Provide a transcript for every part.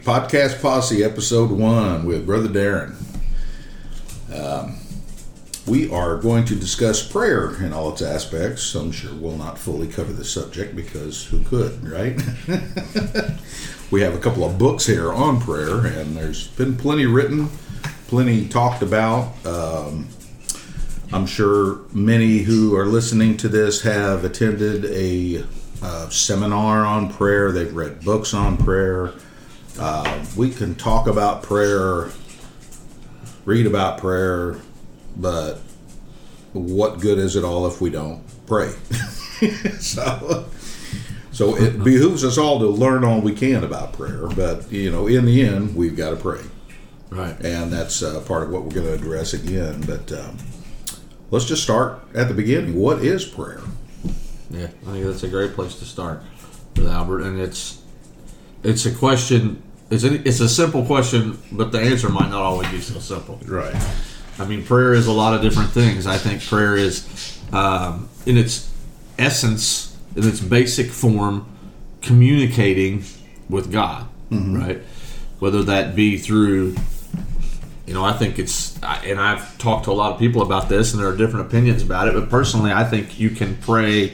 Podcast Posse, Episode 1 with Brother Darren. We are going to discuss prayer in all its aspects. I'm sure we'll not fully cover the subject because who could, right? We have a couple of books here on prayer, and there's been plenty written, plenty talked about. I'm sure many who are listening to this have attended a seminar on prayer. They've read books on prayer. We can talk about prayer, read about prayer, but what good is it all if we don't pray? So it behooves us all to learn all we can about prayer, but in the end, we've got to pray. Right. And that's part of what we're going to address again. But let's just start at the beginning. What is prayer? Yeah, I think that's a great place to start with Albert, and it's a question. It's a simple question, but the answer might not always be so simple. Right. I mean, prayer is a lot of different things. I think prayer is, in its essence, in its basic form, communicating with God, right? Whether that be through, I think and I've talked to a lot of people about this, and there are different opinions about it, but personally, I think you can pray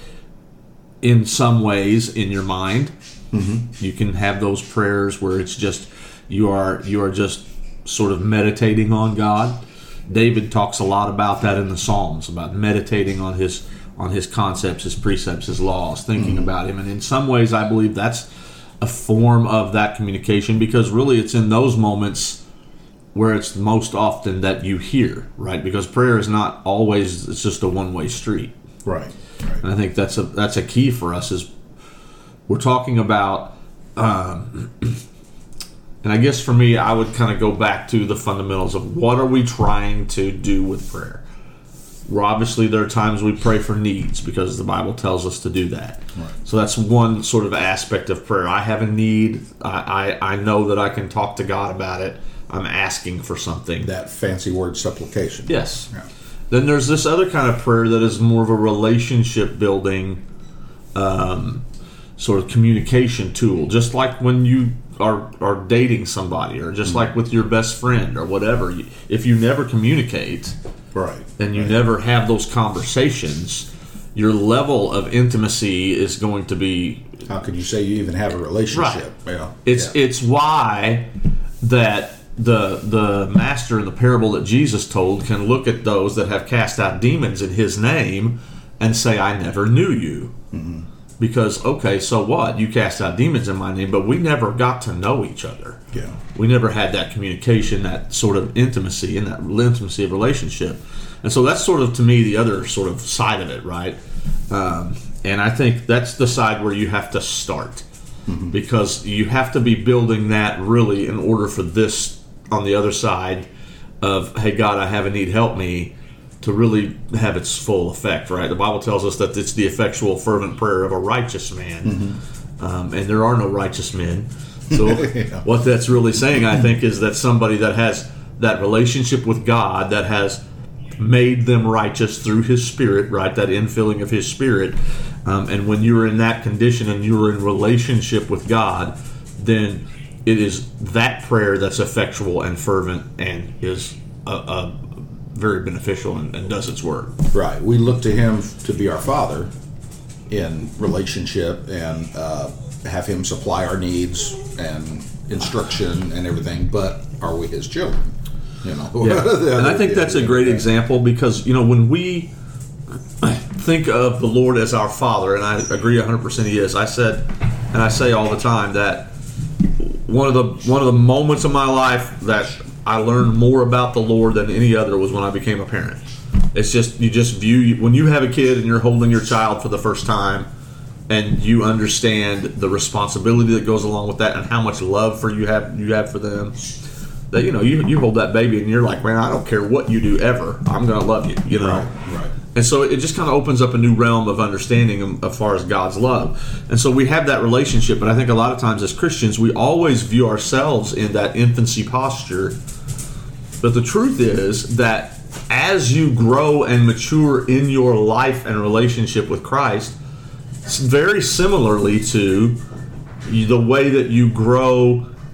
in some ways in your mind. You can have those prayers where it's just you are just sort of meditating on God. David talks a lot about that in the Psalms, about meditating on his concepts, his precepts, his laws, thinking about him. And in some ways, I believe that's a form of that communication, because really it's in those moments where it's most often that you hear, right? Because prayer is not always, it's just a one-way street. Right. And I think that's a key for us is we're talking about, and I guess for me, I would kind of go back to the fundamentals of what are we trying to do with prayer. Well, obviously, there are times we pray for needs because the Bible tells us to do that. Right. So that's one sort of aspect of prayer. I have a need. I know that I can talk to God about it. I'm asking for something. That fancy word, supplication. Yes. Yeah. Then there's this other kind of prayer that is more of a relationship building sort of communication tool, just like when you are dating somebody, or just like with your best friend or whatever. If you never communicate, right, and you never have those conversations, your level of intimacy is going to be. How could you say you even have a relationship? Right. Yeah. It's why that the master in the parable that Jesus told can look at those that have cast out demons in his name and say, I never knew you. Because, okay, so what? You cast out demons in my name, but we never got to know each other. Yeah. We never had that communication, that sort of intimacy, and that intimacy of relationship. And so that's sort of, to me, the other sort of side of it, right? And I think that's the side where you have to start. Because you have to be building that really in order for this, on the other side of, hey, God, I have a need, help me, to really have its full effect, right? The Bible tells us that it's the effectual, fervent prayer of a righteous man. And there are no righteous men. So what that's really saying, I think, is that somebody that has that relationship with God, that has made them righteous through His Spirit, right? That infilling of His Spirit. And when you're in that condition and you're in relationship with God, then it is that prayer that's effectual and fervent and is a very beneficial and does its work. Right. We look to Him to be our Father in relationship and have Him supply our needs and instruction and everything, but are we His children? Yeah. And I think that's a great example because, when we think of the Lord as our Father, and I agree 100% He is, I say all the time that one of the moments of my life that I learned more about the Lord than any other was when I became a parent. It's just, when you have a kid and you're holding your child for the first time and you understand the responsibility that goes along with that and how much love you have for them, that, you hold that baby and you're like, man, I don't care what you do ever, I'm going to love you, Right. And so it just kind of opens up a new realm of understanding as far as God's love. And so we have that relationship, but I think a lot of times as Christians, we always view ourselves in that infancy posture. But the truth is that as you grow and mature in your life and relationship with Christ, very similarly to the way that you grow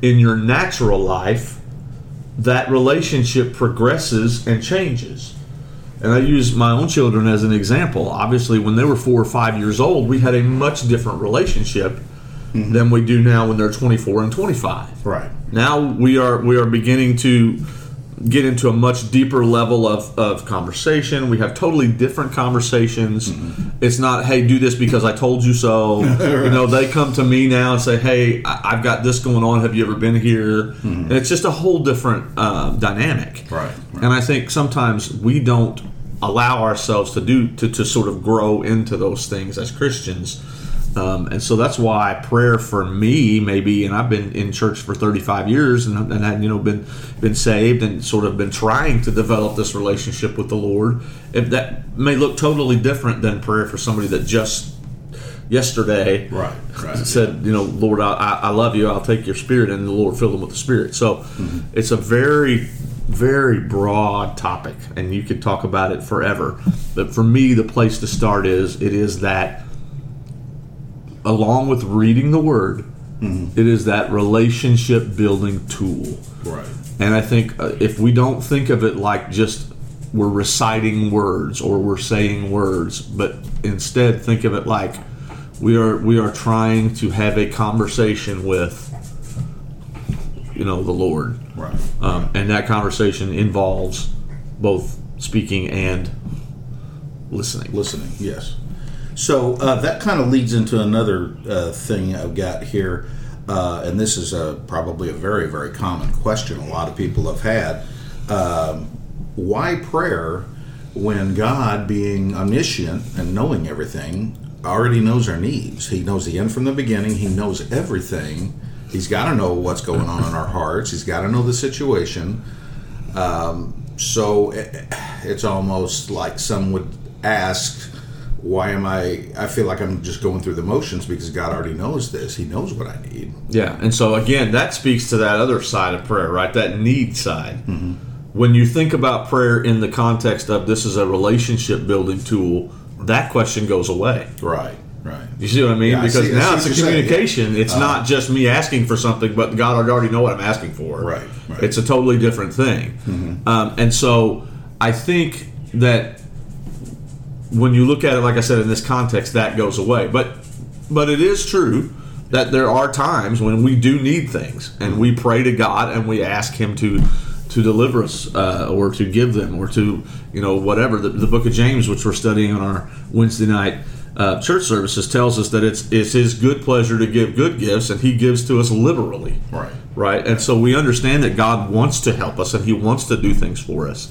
in your natural life, that relationship progresses and changes. And I use my own children as an example. Obviously, when they were 4 or 5 years old, we had a much different relationship than we do now when they're 24 and 25. Right. Now we are beginning to get into a much deeper level of conversation. We have totally different conversations. It's not, hey, do this because I told you so. Right. They come to me now and say, hey, I've got this going on. Have you ever been here? And it's just a whole different dynamic. Right. And I think sometimes we don't allow ourselves to sort of grow into those things as Christians. And so that's why prayer for me, maybe, and I've been in church for 35 years and had, been saved and sort of been trying to develop this relationship with the Lord. If that may look totally different than prayer for somebody that just yesterday said, Lord, I love you, I'll take your spirit, and the Lord filled them with the Spirit. So it's a very, very broad topic, and you could talk about it forever. But for me, the place to start is that along with reading the Word, it is that relationship building tool. Right. And I think if we don't think of it like just we're reciting words or we're saying words, but instead think of it like we are trying to have a conversation with the Lord. Right. And that conversation involves both speaking and listening. Listening, yes. So that kind of leads into another thing I've got here, and this is probably a very, very common question a lot of people have had. Why prayer when God, being omniscient and knowing everything, already knows our needs? He knows the end from the beginning. He knows everything. He's got to know what's going on in our hearts. He's got to know the situation. So it's almost like some would ask, why am I feel like I'm just going through the motions because God already knows this. He knows what I need. Yeah, and so again, that speaks to that other side of prayer, right? That need side. When you think about prayer in the context of this is a relationship building tool, that question goes away. Right. You see what I mean? Yeah, because now it's a communication. Saying, yeah. It's not just me asking for something, but God already know what I'm asking for. Right. It's a totally different thing. And so I think that when you look at it, like I said, in this context, that goes away. But it is true that there are times when we do need things, and we pray to God and we ask Him to deliver us or to give them or to whatever. The book of James, which we're studying on our Wednesday night church services, tells us that it's His good pleasure to give good gifts, and He gives to us liberally. Right. And so we understand that God wants to help us and He wants to do things for us.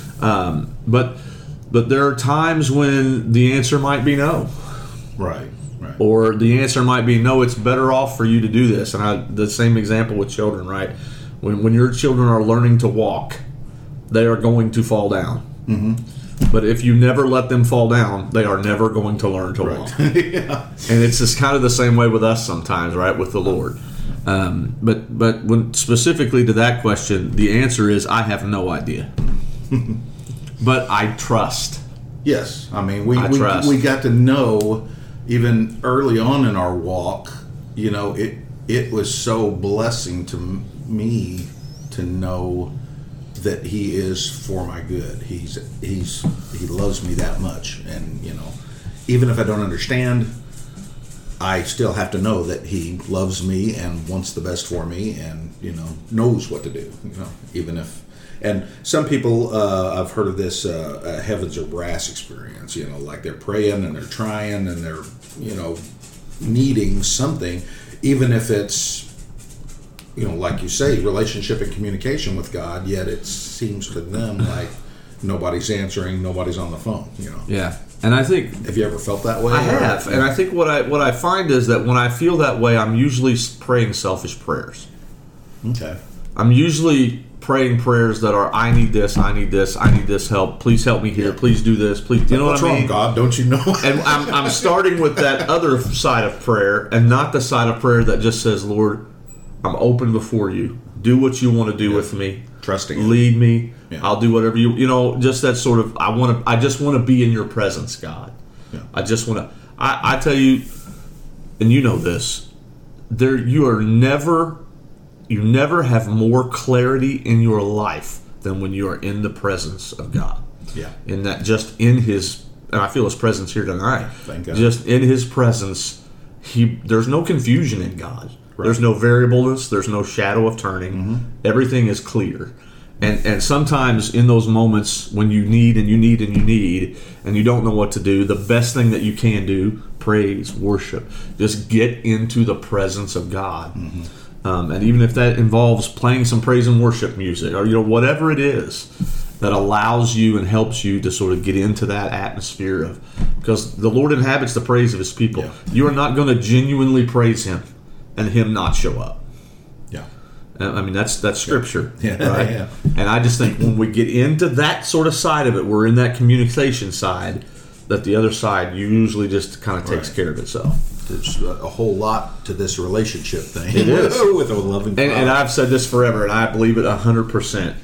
But there are times when the answer might be no. Right. Or the answer might be no, it's better off for you to do this. And the same example with children, right? When your children are learning to walk, they are going to fall down. But if you never let them fall down, they are never going to learn to walk. Yeah. And it's just kind of the same way with us sometimes, right, with the Lord. But when specifically to that question, the answer is I have no idea. But I trust. Yes, I mean we got to know even early on in our walk. It was so blessing to me to know that He is for my good. He loves me that much, and even if I don't understand, I still have to know that He loves me and wants the best for me, and knows what to do. Even if. And some people, I've heard of this heavens or brass experience, like they're praying and they're trying and they're, needing something, even if it's, like you say, relationship and communication with God, yet it seems to them like nobody's answering, nobody's on the phone, Yeah. And I think... Have you ever felt that way? I have. And I think what I find is that when I feel that way, I'm usually praying selfish prayers. Okay. I'm usually praying prayers that are, I need this help, please help me here, please do this, please, what I mean? What's wrong, God? Don't you know? And I'm starting with that other side of prayer, and not the side of prayer that just says, Lord, I'm open before you, do what you want to do with me, trusting, lead me, I'll do whatever just that sort of, I just want to be in your presence, God. I just want to, I tell you, and you know this, you are never you never have more clarity in your life than when you are in the presence of God. Yeah. In that, just in His, and I feel His presence here tonight. Thank God. Just in His presence, there's no confusion in God. Right. There's no variableness. There's no shadow of turning. Everything is clear. And sometimes in those moments when you need and you need and you need and you don't know what to do, the best thing that you can do, praise, worship, just get into the presence of God. And even if that involves playing some praise and worship music or whatever it is that allows you and helps you to sort of get into that atmosphere of, because the Lord inhabits the praise of His people. Yeah. You are not going to genuinely praise Him and Him not show up. Yeah. I mean, that's scripture, Yeah. right? Yeah. And I just think when we get into that sort of side of it, we're in that communication side, that the other side usually just kind of takes care of itself. There's a whole lot to this relationship thing. It is. With a loving Father. And I've said this forever, and I believe it 100%.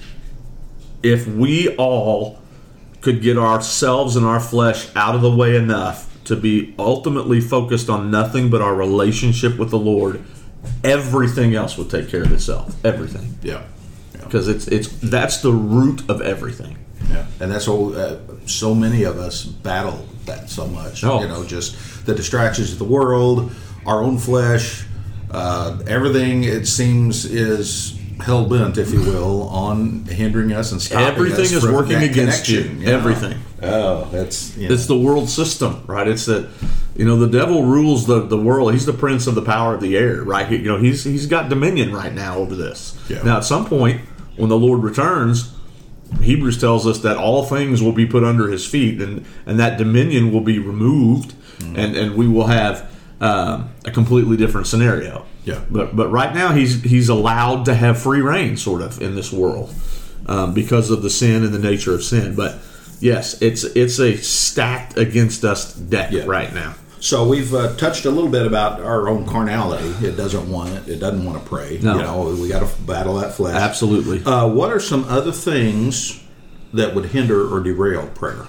If we all could get ourselves and our flesh out of the way enough to be ultimately focused on nothing but our relationship with the Lord, everything else would take care of itself. Everything. Yeah. Because that's the root of everything. Yeah. And that's all. So many of us battle that so much. Oh. Just the distractions of the world, our own flesh, everything. It seems is hell bent, if you will, on hindering us and stopping Everything us is from working that against you. connection, know? Everything. Oh, that's It's the world system, right? It's that the devil rules the world. He's the prince of the power of the air, right? He's got dominion right now over this. Yeah. Now, at some point, when the Lord returns, Hebrews tells us that all things will be put under His feet, and that dominion will be removed, and we will have a completely different scenario. Yeah. But right now he's allowed to have free reign, sort of, in this world because of the sin and the nature of sin. But yes, it's a stacked against us deck right now. So we've touched a little bit about our own carnality. It doesn't want it. It doesn't want to pray. No. We got to battle that flesh. Absolutely. What are some other things that would hinder or derail prayer?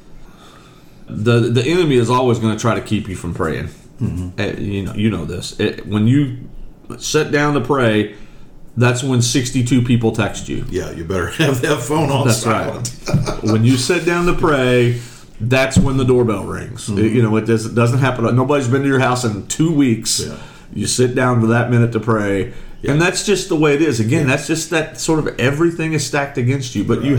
The enemy is always going to try to keep you from praying. You know this. When you sit down to pray, that's when 62 people text you. Yeah, you better have that phone on silent. Right. When you sit down to pray, that's when the doorbell rings. It doesn't happen. Nobody's been to your house in 2 weeks. Yeah. You sit down for that minute to pray. Yeah. And that's just the way it is. Again, that's just that sort of everything is stacked against you. But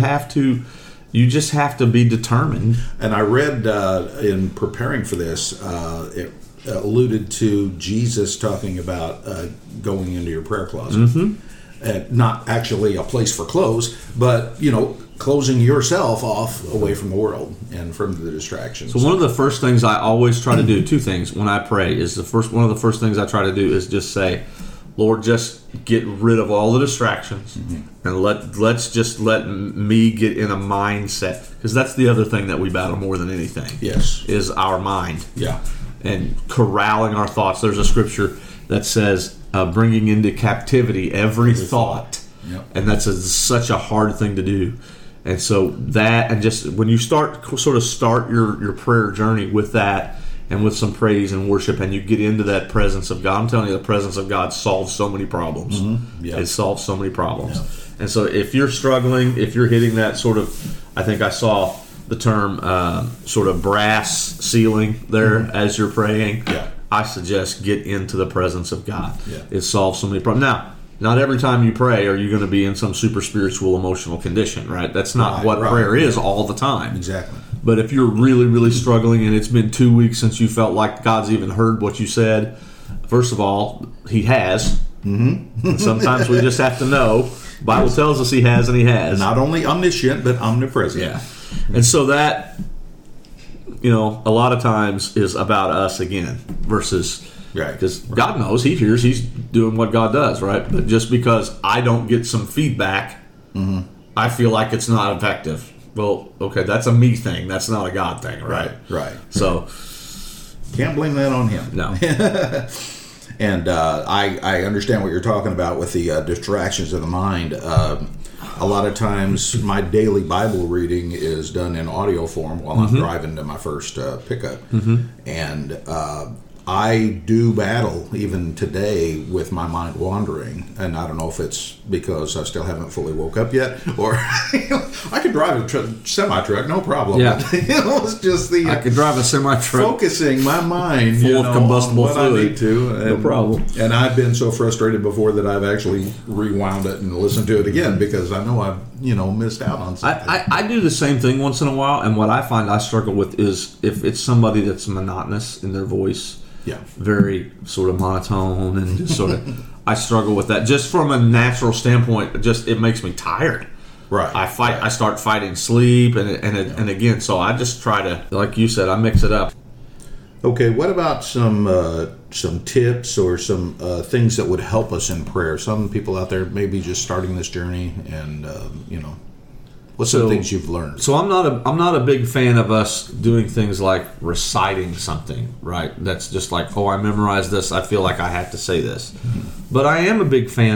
you just have to be determined. And I read in preparing for this, it alluded to Jesus talking about going into your prayer closet. Not actually a place for clothes, but, closing yourself off away from the world and from the distractions. So one of the first things I always try to do, two things when I pray, is one of the first things I try to do is just say, Lord, just get rid of all the distractions and let's just let me get in a mindset, because that's the other thing that we battle more than anything. Yes, is our mind. Yeah, and corralling our thoughts. There's a scripture that says bringing into captivity every thought, and that's such a hard thing to do. And so that, and just when you start your prayer journey with that, and with some praise and worship, and you get into that presence of God, I'm telling you, the presence of God solves so many problems. It solves so many problems. And so if you're struggling, if you're hitting that sort of, I think I saw the term sort of brass ceiling there as you're praying, I suggest get into the presence of God. It solves so many problems. Now, not every time you pray are you going to be in some super spiritual emotional condition, right? That's not what prayer is all the time. Exactly. But if you're really, really struggling and it's been 2 weeks since you felt like God's even heard what you said, first of all, He has. And sometimes we just have to know. The Bible tells us He has, and He has. Not only omniscient, but omnipresent. Yeah. And so that, a lot of times is about us again versus... Right. Because God knows, He hears, He's doing what God does, right? But just because I don't get some feedback, I feel like it's not effective. Well, okay, that's a me thing. That's not a God thing, right? Right. So, can't blame that on Him. No. And I understand what you're talking about with the distractions of the mind. A lot of times my daily Bible reading is done in audio form while I'm driving to my first pickup. And I do battle even today with my mind wandering, and I don't know if it's because I still haven't fully woke up yet, or I could drive a semi-truck, no problem. Yeah. It's just the I could drive a semi-truck focusing my mind full of combustible on what fluid. I need to. No problem. And I've been so frustrated before that I've actually rewound it and listened to it again because I know I've missed out on something. I do the same thing once in a while, and what I find I struggle with is if it's somebody that's monotonous in their voice. Yeah. Very sort of monotone and just sort of I struggle with that just from a natural standpoint. Just it makes me tired. Right. I start fighting sleep and again, so I just try to, like you said, I mix it up. Okay, what about some tips or some things that would help us in prayer? Some people out there may be just starting this journey, and what's some things you've learned? So I'm not a big fan of us doing things like reciting something, right? That's just like, oh, I memorized this, I feel like I have to say this. Mm-hmm. But I am a big fan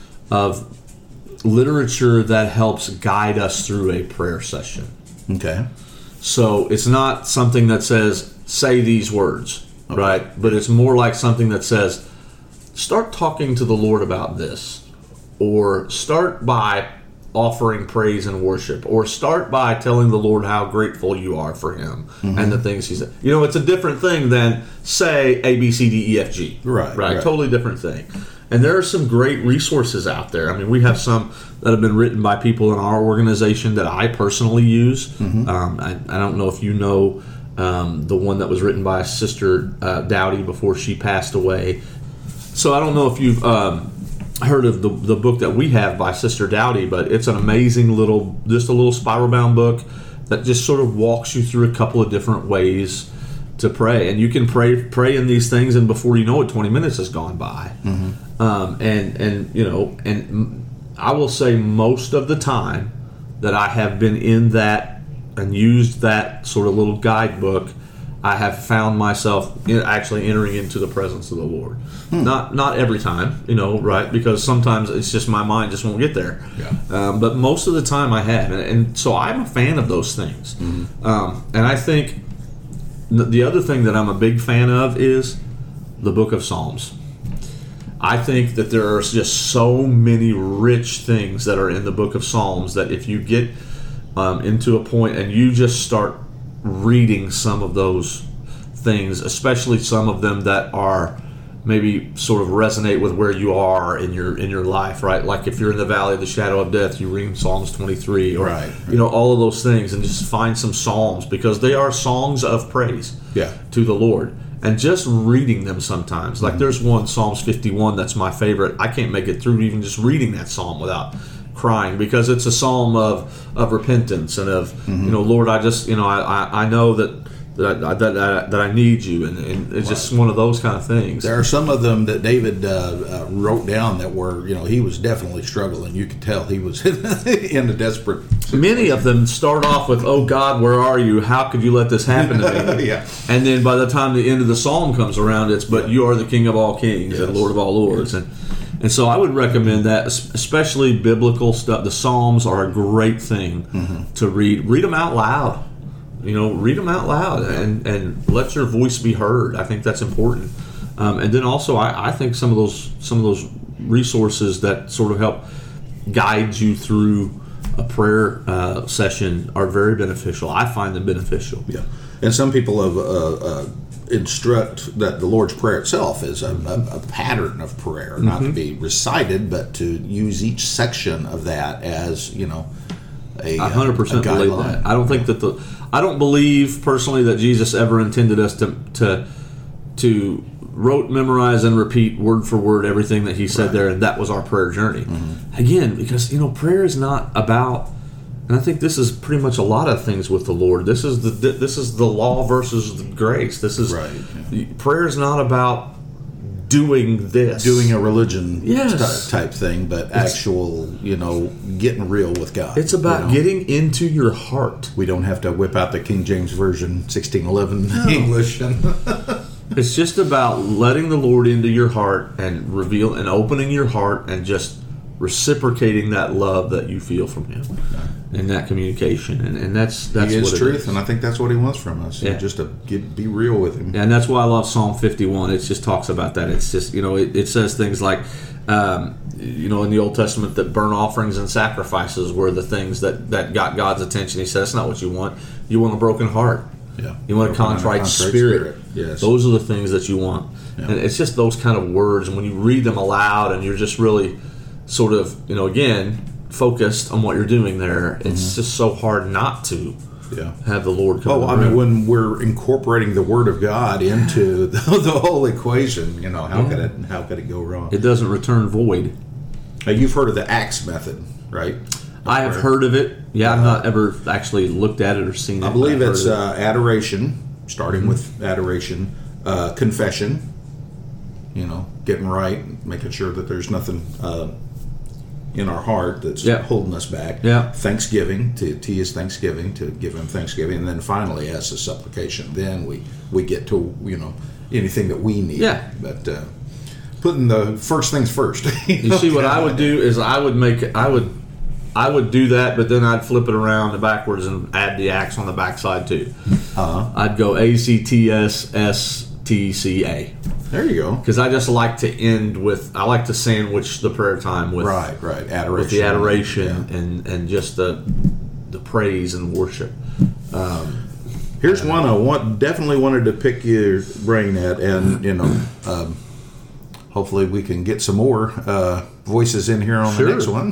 of literature that helps guide us through a prayer session. Okay. So it's not something that says, say these words, okay, right? But it's more like something that says, start talking to the Lord about this, or start by offering praise and worship, or start by telling the Lord how grateful you are for Him, mm-hmm, and the things He said. It's a different thing than say A, B, C, D, E, F, G. Right. Totally different thing. And there are some great resources out there. I mean, we have some that have been written by people in our organization that I personally use. Mm-hmm. I don't know if you know the one that was written by Sister Dowdy before she passed away. So I don't know if you've heard of the book that we have by Sister Dowdy, but it's an amazing a little spiral bound book that just sort of walks you through a couple of different ways to pray, and you can pray in these things, and before you know it, 20 minutes has gone by. Mm-hmm. And I will say most of the time that I have been in that and used that sort of little guidebook, I have found myself actually entering into the presence of the Lord. Not every time, right? Because sometimes it's just my mind just won't get there. Yeah. But most of the time I have, and so I'm a fan of those things. Mm-hmm. And I think the other thing that I'm a big fan of is the Book of Psalms. I think that there are just so many rich things that are in the Book of Psalms that if you get into a point and you just start reading some of those things, especially some of them that are maybe sort of resonate with where you are in your life, right? Like if you're in the valley of the shadow of death, you read Psalms 23, or right. All of those things, and just find some psalms because they are songs of praise to the Lord. And just reading them sometimes, like there's one, Psalms 51, that's my favorite. I can't make it through even just reading that psalm without crying, because it's a psalm of repentance and of Lord, I just I know that I need you, and it's just one of those kind of things. There are some of them that David wrote down that were he was definitely struggling. You could tell he was in a desperate situation. Many of them start off with, "Oh God, where are you? How could you let this happen to me?" Yeah. And then by the time the end of the psalm comes around, it's, "But you are the King of all kings and Lord of all lords." Yes. And so I would recommend that, especially biblical stuff. The Psalms are a great thing to read. Read them out loud. Read them out loud and let your voice be heard. I think that's important. And then also, I think some of those resources that sort of help guide you through a prayer session are very beneficial. I find them beneficial. Yeah, and some people have instruct that the Lord's Prayer itself is a pattern of prayer, not to be recited, but to use each section of that as a 100% believe that. I don't think that I don't believe personally that Jesus ever intended us to rote, memorize, and repeat word for word everything that He said there, and that was our prayer journey. Again, because prayer is not about, and I think this is pretty much a lot of things with the Lord. This is the law versus the grace. This is prayer is not about doing a religion type thing, but actual getting real with God. It's about getting into your heart. We don't have to whip out the King James Version 1611 English. It's just about letting the Lord into your heart and reveal and opening your heart and just reciprocating that love that you feel from Him in that communication, and that's He is what truth, and I think that's what He wants from us. Yeah. Just to be real with Him. And that's why I love Psalm 51. It just talks about that. It's just, it says things like, in the Old Testament, that burnt offerings and sacrifices were the things that got God's attention. He said, that's not what you want. You want a broken heart. Yeah. You want a contrite spirit. Yes. Those are the things that you want. Yeah. And it's just those kind of words. And when you read them aloud and you're just really sort of, again, focused on what you're doing there, it's just so hard not to have the Lord come. When we're incorporating the Word of God into the whole equation, how could it go wrong? It doesn't return void. Now, you've heard of the ACTS method, right? I have heard of it. Yeah, I've not ever actually looked at it or seen it. I believe it's adoration, starting with adoration, confession, getting right, making sure that there's nothing in our heart that's holding us back. Yeah. Thanksgiving, to use thanksgiving, to give Him thanksgiving, and then finally, as a supplication, then we get to anything that we need. Yeah. But putting the first things first. You see, what I would do is I would do that, but then I'd flip it around and backwards and add the acts on the backside too. I'd go ACTSSTCA. There you go. Because I just like to end with, I like to sandwich the prayer time with adoration, with the adoration and just the praise and worship. Here's one I definitely wanted to pick your brain at, and hopefully we can get some more voices in here on the next one.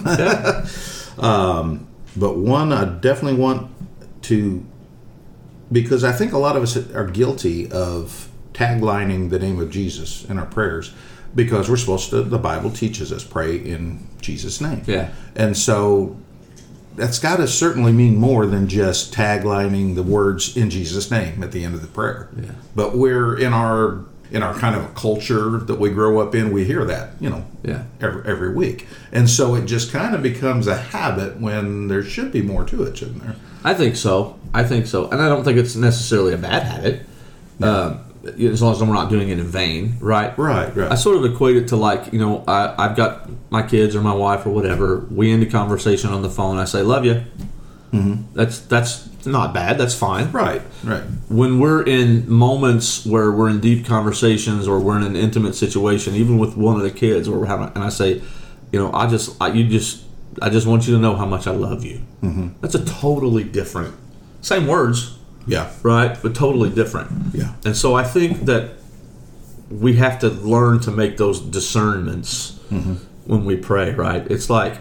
Yeah. But one I definitely want to, because I think a lot of us are guilty of taglining the name of Jesus in our prayers, because we're supposed to, the Bible teaches us, pray in Jesus' name. Yeah. And so that's got to certainly mean more than just taglining the words in Jesus' name at the end of the prayer. Yeah. But we're in our kind of a culture that we grow up in, we hear that, every week. And so it just kind of becomes a habit when there should be more to it, shouldn't there? I think so. And I don't think it's necessarily a bad habit. No. As long as we're not doing it in vain, right? Right. I sort of equate it to like, I've got my kids or my wife or whatever. We end a conversation on the phone. I say, love you. Mm-hmm. That's not bad. That's fine. Right. When we're in moments where we're in deep conversations or we're in an intimate situation, even with one of the kids, or we're having, and I say, I just want you to know how much I love you. Mm-hmm. That's a totally different, same words. Yeah. Right? But totally different. Yeah. And so I think that we have to learn to make those discernments when we pray, right? It's like,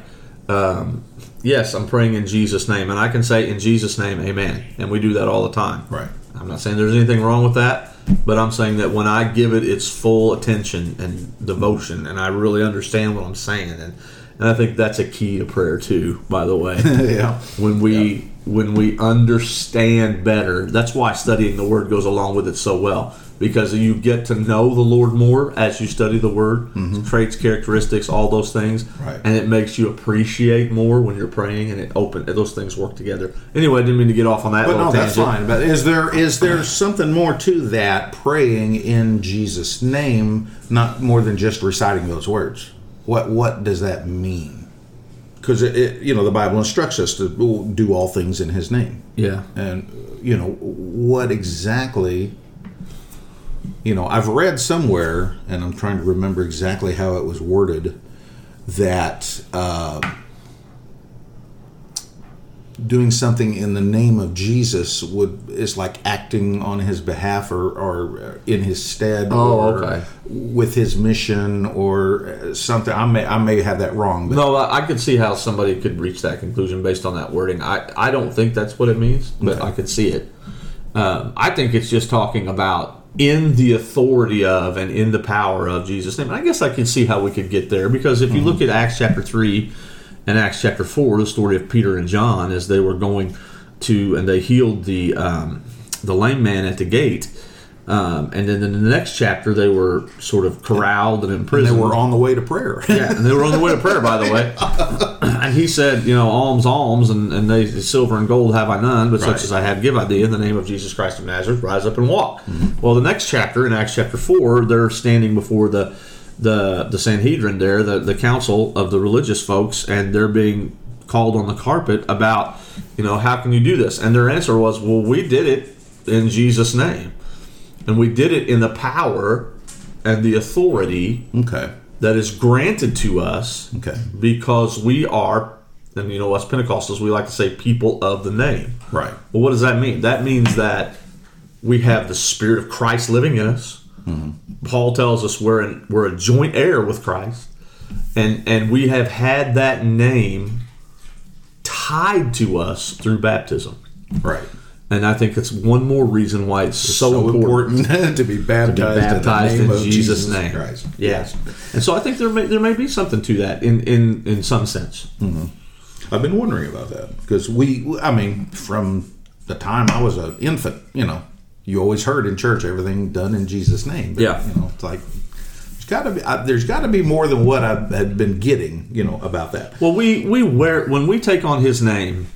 yes, I'm praying in Jesus' name, and I can say in Jesus' name, amen. And we do that all the time. Right. I'm not saying there's anything wrong with that, but I'm saying that when I give it its full attention and devotion, and I really understand what I'm saying, and I think that's a key to prayer too, by the way. Yeah. When we understand better, that's why studying the Word goes along with it so well, because you get to know the Lord more as you study the Word, traits, characteristics, all those things, right. And it makes you appreciate more when you're praying, and those things work together. Anyway, I didn't mean to get off on that. But no, tangent. that's fine. But is there something more to that, praying in Jesus' name, not more than just reciting those words? What does that mean? Because the Bible instructs us to do all things in His name. Yeah. And what exactly? I've read somewhere, and I'm trying to remember exactly how it was worded, that doing something in the name of Jesus is like acting on His behalf or in His stead, with His mission or something. I may have that wrong. But no, I could see how somebody could reach that conclusion based on that wording. I don't think that's what it means, but I could see it. I think it's just talking about in the authority of and in the power of Jesus' name. And I guess I can see how we could get there, because if you look at Acts chapter 3 and Acts chapter 4, the story of Peter and John as they were going to, and they healed the lame man at the gate. And then in the next chapter, they were sort of corralled and imprisoned. And they were on the way to prayer. Yeah, and they were on the way to prayer, by the way. And he said, alms, and they silver and gold have I none, but such as I have give I thee, in the name of Jesus Christ of Nazareth, rise up and walk. Mm-hmm. Well, the next chapter, in Acts chapter 4, they're standing before the the Sanhedrin there, the council of the religious folks, and they're being called on the carpet about, how can you do this? And their answer was, well, we did it in Jesus' name. And we did it in the power and the authority that is granted to us because we are, and us Pentecostals, we like to say people of the name. Right. Well, what does that mean? That means that we have the Spirit of Christ living in us. Mm-hmm. Paul tells us we're a joint heir with Christ. And we have had that name tied to us through baptism. Right. And I think it's one more reason why it's so important to be baptized, in Jesus' name. Christ. Yes. And so I think there may be something to that in some sense. Mm-hmm. I've been wondering about that because from the time I was an infant, you always heard in church everything done in Jesus' name. But, it's like there's got to be more than what I had been getting, about that. Well, when we take on His name,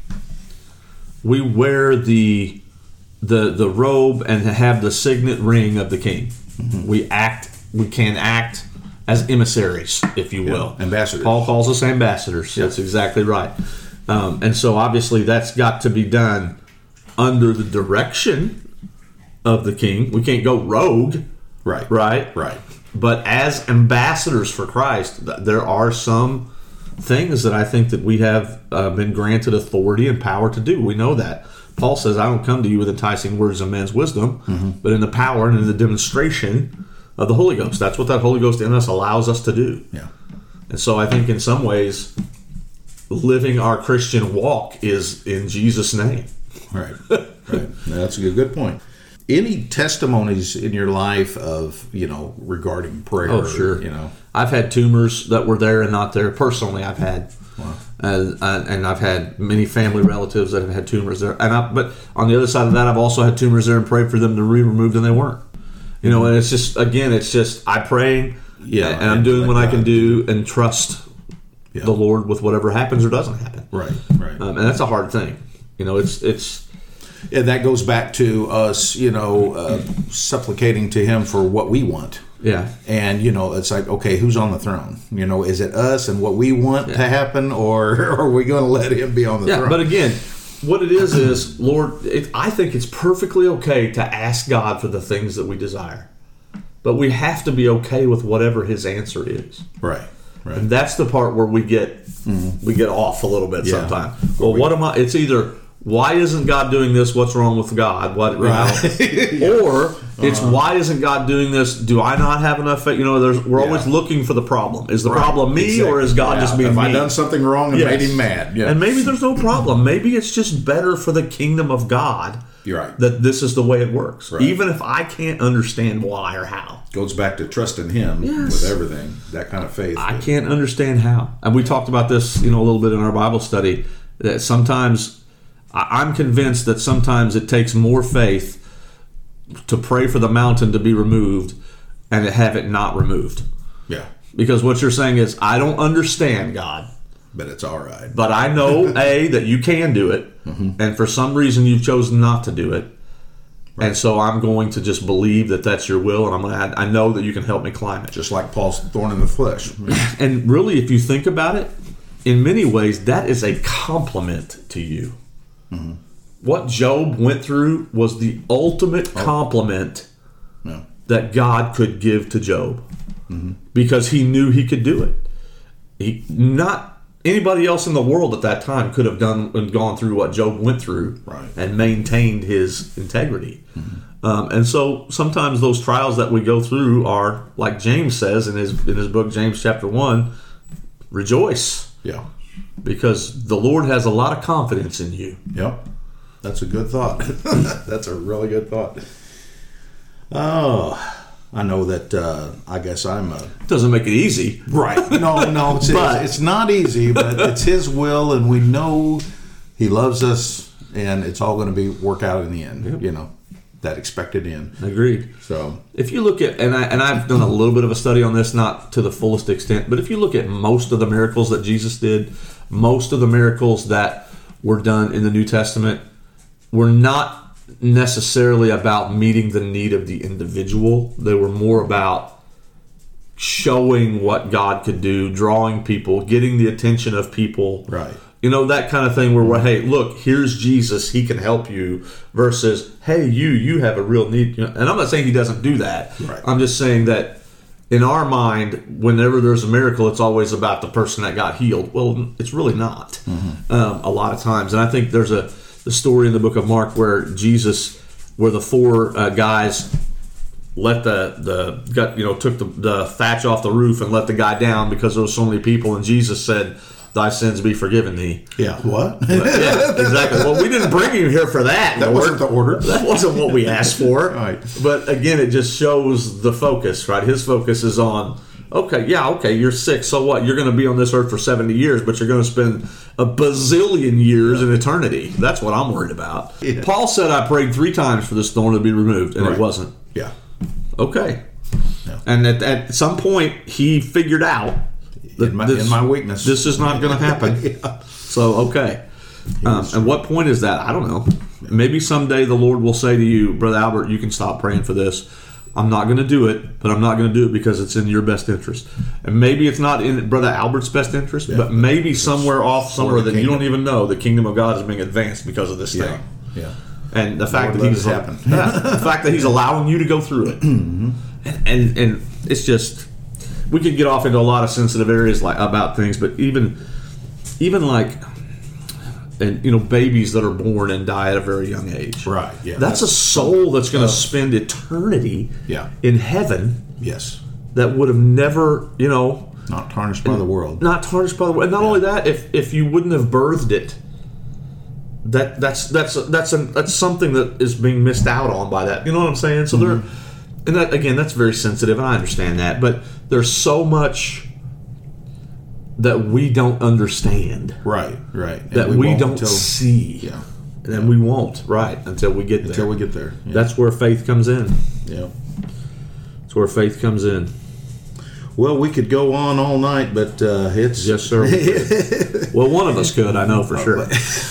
we wear the robe and have the signet ring of the King. Mm-hmm. We can act as emissaries, if you will. Ambassadors. Paul calls us ambassadors. Yeah. That's exactly right. And so obviously that's got to be done under the direction of the King. We can't go rogue. Right. But as ambassadors for Christ, there are some things that I think that we have been granted authority and power to do. We know that. Paul says, I don't come to you with enticing words of man's wisdom, but in the power and in the demonstration of the Holy Ghost. That's what that Holy Ghost in us allows us to do. Yeah. And so I think in some ways, living our Christian walk is in Jesus' name. Right. That's a good point. Any testimonies in your life of, regarding prayer? Oh, sure. I've had tumors that were there and not there. Personally, I've had. Wow. And I've had many family relatives that have had tumors there. But on the other side of that, I've also had tumors there and prayed for them to be removed, and they weren't. And it's just, I pray, and I'm doing what I can do and trust the Lord with whatever happens or doesn't happen. Right. And that's a hard thing. It's Yeah, that goes back to us, supplicating to Him for what we want. Yeah. And, it's like, okay, who's on the throne? Is it us and what we want to happen, or are we going to let Him be on the throne? Yeah, but again, what it is, Lord, I think it's perfectly okay to ask God for the things that we desire. But we have to be okay with whatever His answer is. Right. And that's the part where we get off a little bit sometimes. Well, what am I? It's either, why isn't God doing this? What's wrong with God? Or it's, why isn't God doing this? Do I not have enough faith? We're always looking for the problem. Is the problem me, or is God just being me? Have I done something wrong and made Him mad? Yeah. And maybe there's no problem. Maybe it's just better for the kingdom of God. You're right. That this is the way it works. Right. Even if I can't understand why or how. Goes back to trusting Him with everything. That kind of faith. I can't understand how. And we talked about this, a little bit in our Bible study. That sometimes I'm convinced that sometimes it takes more faith to pray for the mountain to be removed and to have it not removed. Yeah. Because what you're saying is, I don't understand, God. But it's all right. But I know, that you can do it. And for some reason you've chosen not to do it. Right. And so I'm going to just believe that that's your will, and I know that you can help me climb it. Just like Paul's thorn in the flesh. And really, if you think about it, in many ways, that is a compliment to you. Mm-hmm. What Job went through was the ultimate compliment that God could give to Job, because he knew he could do it. Not anybody else in the world at that time could have done and gone through what Job went through and maintained his integrity. And so sometimes those trials that we go through are, like James says in his book, James chapter 1, rejoice. Yeah. Because the Lord has a lot of confidence in you. Yep. That's a good thought. That's a really good thought. Oh, I know that I guess I'm a... Doesn't make it easy. Right. No, it's not easy, but it's His will, and we know He loves us, and it's all going to work out in the end, that expected end. Agreed. So if you look at, and I've done a little bit of a study on this, not to the fullest extent, but if you look at most of the miracles that Jesus did, most of the miracles that were done in the New Testament were not necessarily about meeting the need of the individual. They were more about showing what God could do, drawing people, getting the attention of people. Right. You know, that kind of thing where we're, hey, look, here's Jesus, he can help you, versus, hey, you have a real need. You know, and I'm not saying he doesn't do that. Right. I'm just saying that in our mind, whenever there's a miracle, it's always about the person that got healed. Well, it's really not a lot of times. And I think there's the story in the book of Mark where the four guys let took the thatch off the roof and let the guy down because there was so many people, and Jesus said, "Thy sins be forgiven thee." Yeah. What? Yeah, exactly. Well, we didn't bring you here for that. That wasn't the order. That wasn't what we asked for. Right. But again, it just shows the focus, right? His focus is on, okay, you're sick. So what? You're going to be on this earth for 70 years, but you're going to spend a bazillion years in eternity. That's what I'm worried about. Yeah. Paul said, I prayed 3 times for this thorn to be removed, and it wasn't. Yeah. Okay. Yeah. And at some point, he figured out In my weakness. this is not going to happen. Yeah. So, okay. And what point is that? I don't know. Maybe someday the Lord will say to you, Brother Albert, you can stop praying for this. I'm not going to do it, but I'm not going to do it because it's in your best interest. And maybe it's not in Brother Albert's best interest, but maybe somewhere that you don't even know, the kingdom of God is being advanced because of this thing. Yeah. And the fact Lord, the fact that he's allowing you to go through it, and it's just, we could get off into a lot of sensitive areas about things, but even babies that are born and die at a very young age, Right. Yeah. that's a soul that's going to spend eternity in heaven. Yes. That would have never, Not tarnished by the world. not tarnished by the world. And not only that, if you wouldn't have birthed it, that's something that is being missed out on by that. You know what I'm saying? So and that, again, that's very sensitive, and I understand that, but there's so much that we don't understand. Right. That we don't see. Yeah. And we won't, until we get there. Until we get there. Yeah. That's where faith comes in. Yeah. That's where faith comes in. Well, we could go on all night, but it's... Yes, sir. Well, one of us could, I know for sure.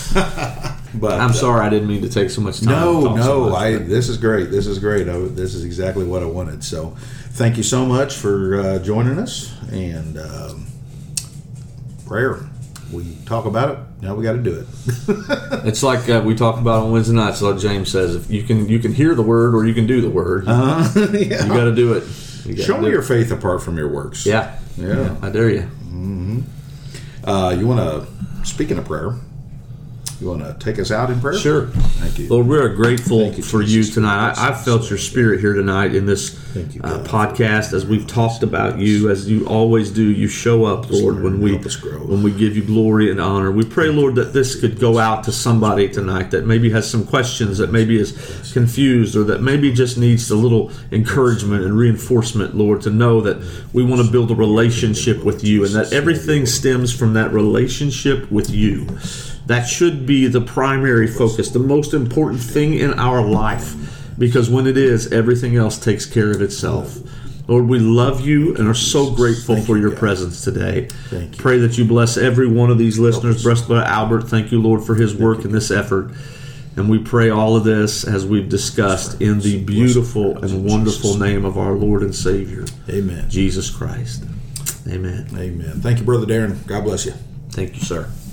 But I'm sorry I didn't mean to take so much time. This is great. This is great. This is exactly what I wanted. So thank you so much for joining us. And prayer. We talk about it. Now we got to do it. It's like we talk about on Wednesday nights, like James says, if you can hear the word or you can do the word. Yeah. You got to do it. Show me your faith apart from your works. Yeah. I dare you. You want to, speaking of prayer, you want to take us out in prayer? Sure. Thank you. Lord, we are grateful for you Jesus, tonight. I've felt your spirit here tonight in this podcast as we've talked about you, as you always do. You show up, Lord, when we give you glory and honor. We pray, Lord, that this could go out to somebody tonight that maybe has some questions, that maybe is confused, or that maybe just needs a little encouragement and reinforcement, Lord, to know that we want to build a relationship with you and that everything stems from that relationship with you. That should be the primary focus, the most important thing in our life, because when it is, everything else takes care of itself. Lord, we love you and are so grateful for your presence today. Pray that you bless every one of these listeners. Bless Brother Albert. Thank you, Lord, for his work in this effort. And we pray all of this, as we've discussed, in the beautiful and wonderful name of our Lord and Savior, Amen. Jesus Christ. Amen. Amen. Thank you, Brother Darren. God bless you. Thank you, sir.